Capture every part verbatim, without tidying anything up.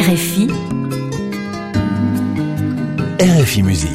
R F I, R F I Musique.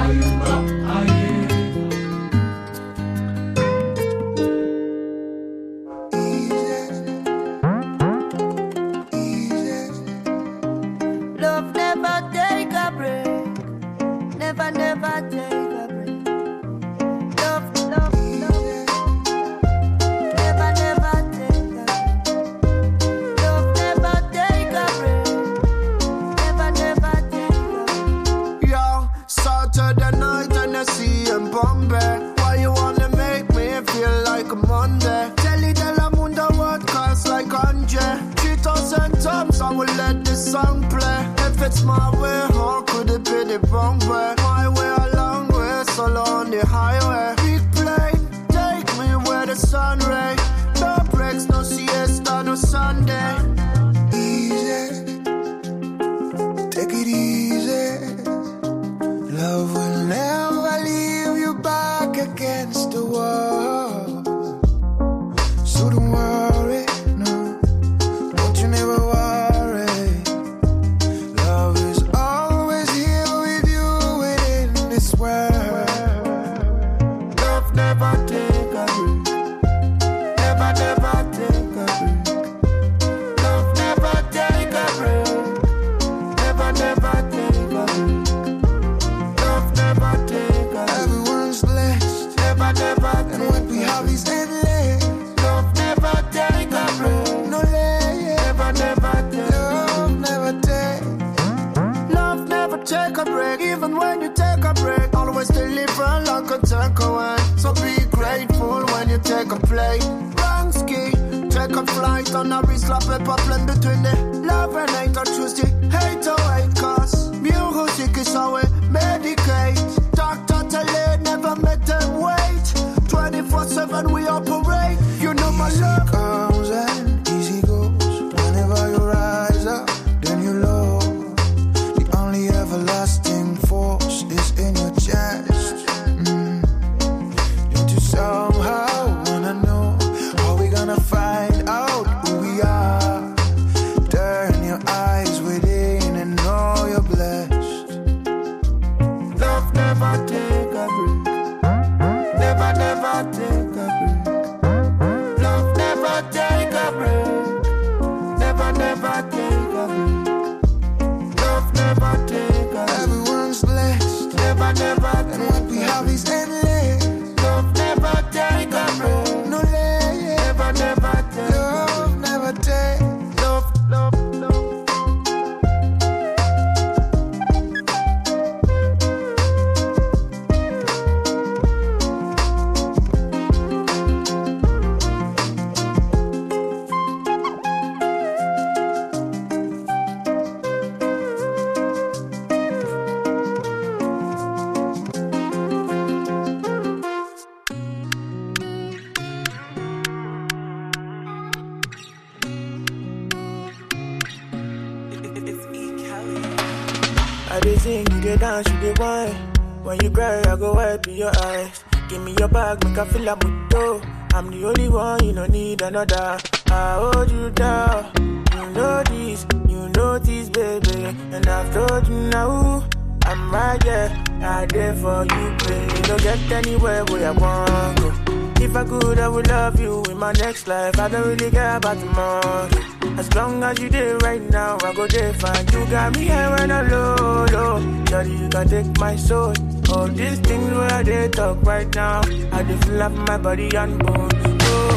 I dey sing, you dey dance, you dey whine. When you cry, I go wipe your eyes. Give me your bag, make I feel a muto. I'm the only one, you don't need another. I hold you down, you know this, you know this, baby. And I've told you now, I'm right there, I there for you, baby. Don't get anywhere where I want go. If I could, I would love you in my next life. I don't really care about tomorrow. As long as you there right now, I go there fine. You got me here when I'm low, low. Daddy, you can take my soul. All these things where I dey talk right now, I dey feel up my body and bone. Oh.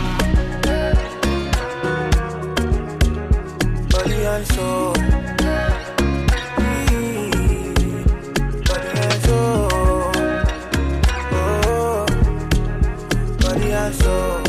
Body and soul. Body and soul. Oh. Body and soul.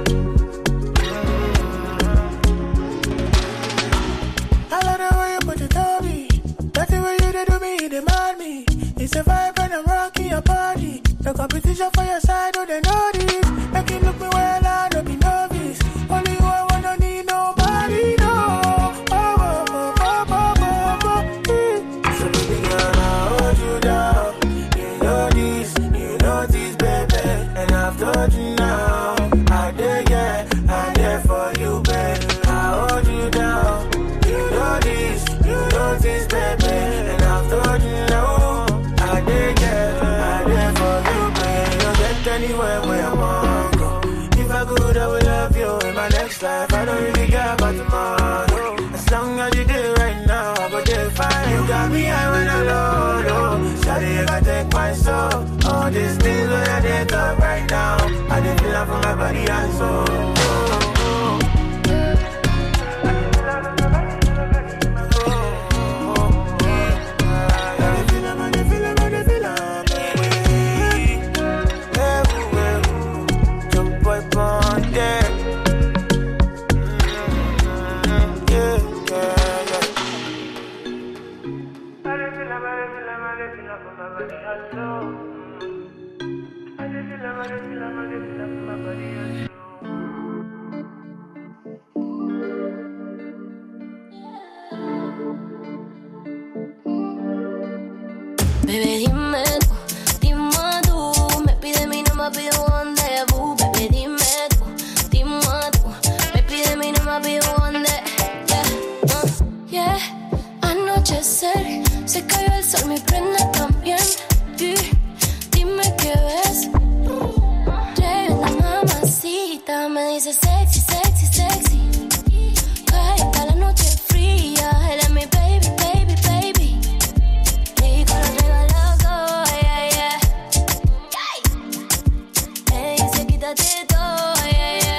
It's a vibe and I'm rocking your body. No competition for your side, oh they know this. Make you look me well, I don't be novice. Only you I wanna need nobody, no. Oh, oh, oh, oh, oh, oh, oh. So baby girl, I hold you down. You know this, you know this, baby. And I've told you now, I dare, yeah, I dare for you, baby. I hold you down. You know this. I don't really care about tomorrow. As long as you do right now, I go there fine. You got me high when I low, low. Shawty, you gotta take my soul. All these things when I did up right now, I did feel up from my body and soul. Oh, oh. Baby, dime tú, dime tú, me pide mi nombre, pide un rendezvous. Baby, dime tú, dime tú, me pide mi nombre, pide un rendezvous. Yeah, uh, yeah, anochecer, se cayó el sol, mi prenda también. Y dime qué ves, tremenda mamacita, me dice sexy, sexy, sexy. Cae la noche fría, él es mi baby, baby, baby. Y con los traigo loco, yeah, yeah. Ey, se quítate todo, yeah, yeah.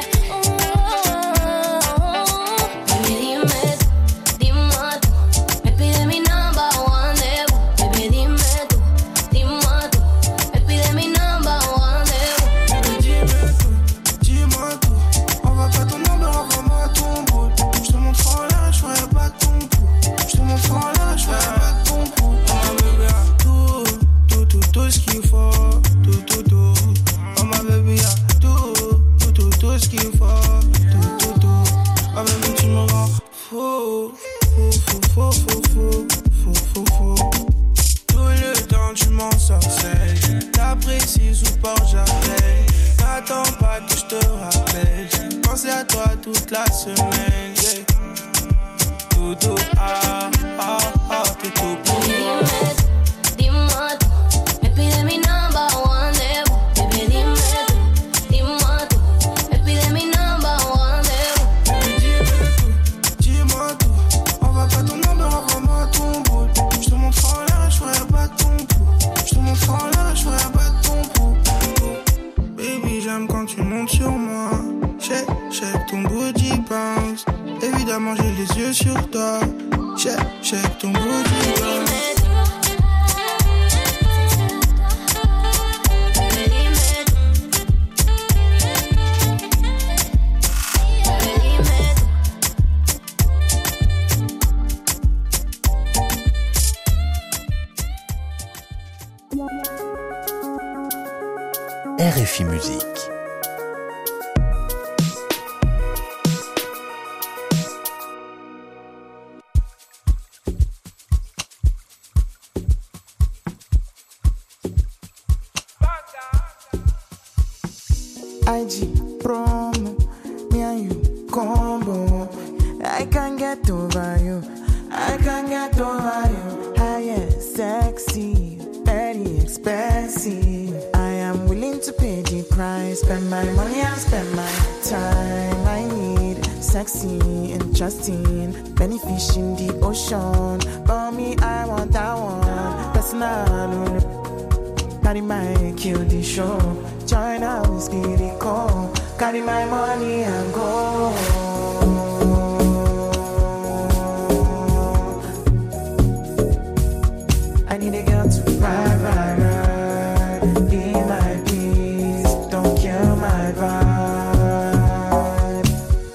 Oh, baby, dime tú, dime tú, me pide mi number one debut. Baby, dime tú, dime tú, me pide mi number one debut. Baby, dime tú, dis-moi tout. Envoie pas ton number, envoie-moi ton bout. J'te montre en l'air, j'ferai pas ton coup. J'te montre en l'air, j'ferai pas ton coup. Oh ma bébé a tout, tout, tout, tout ce qu'il faut. Tout, tout, tout. Oh ma bébé a tout, tout, tout, tout ce qu'il faut. Tout, tout, tout. Oh bébé tu me rends fou. Fou, fou, fou, fou, fou. Fou, fou, fou. Tout le temps tu m'en sorcelles. T'apprécies ou pas j'appelle. N'attends pas que je te rappelle. J'ai pensé à toi toute la semaine, yeah. Tout, tout, ah, ah, ah, t'es tout pour moi. Dime tú, me pide mi number one debut. Baby, dime tú, dime tú, me pide mi number one debut. Baby, dis-moi tout, dis-moi tout. Envoie pas ton number, envoie-moi ton bout. J'te montre en l'air, j'ferai pas ton coup. J'te montre en l'air, j'ferai pas ton coup. Baby, j'aime quand tu montes sur moi. Check, check ton body bounce. Évidemment, j'ai les yeux sur toi. Check, check ton body bounce. R F I Musique. I G promo, me and you combo. I can't get over you, I can't get over you. High sexy, very expensive. I am willing to pay the price, spend my money and spend my time. I need sexy, interesting, many fish in the ocean. For me, I want that one, personal. Carry my kill the show. Join our spirit call. Carry my money and go. I need a girl to ride, ride, ride. Be my peace. Don't kill my vibe.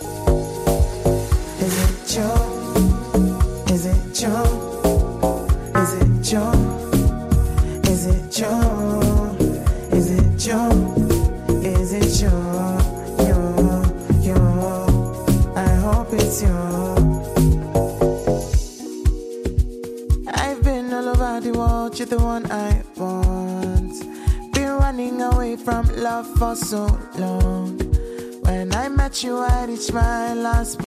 Is it you? Is it you? Is it you? Is it you? Is it you? Is it you? You, you. I hope it's you. I've been all over the world, you're the one I want. Been running away from love for so long. When I met you, I reached my last